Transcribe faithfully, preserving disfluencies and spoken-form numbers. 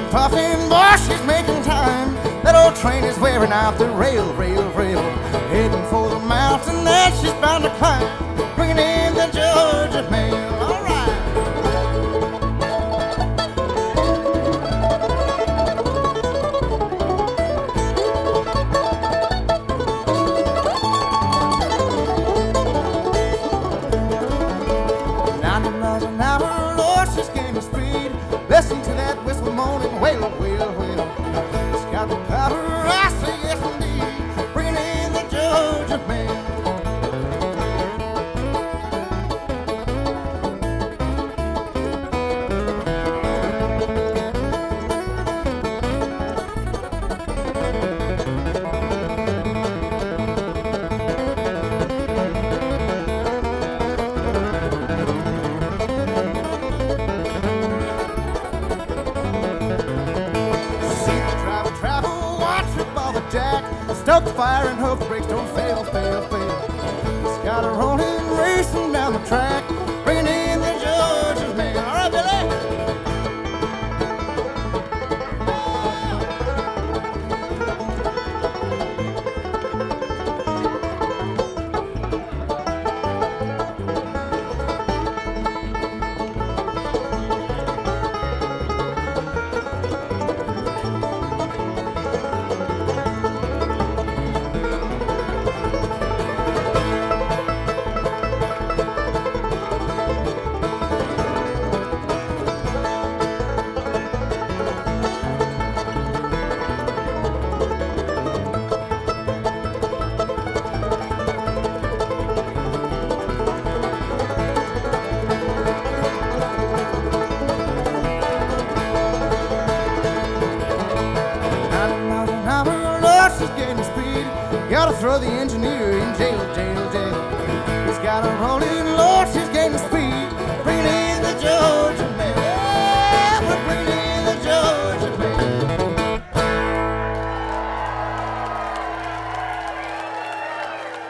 puffing, boy, she's making time. That old train is wearing out the rail, rail, rail. Heading for the mountain that she's bound to climb, bringing in the Georgia mail. All right. ninety miles an hour, Lord, she's gaining speed. Listen to that whistle moaning, wail, wail, wail. It's got the power, I say yes indeed, bringing in the Georgia mail. Jack, stoke the fire and hoof brakes don't fail, fail, fail. It's got a rolling, racing down the track, bringing in the Georgia mail. All right, Billy. She's gaining speed. Gotta throw the engineer in jail, jail, jail. He's got a rolling, Lord, she's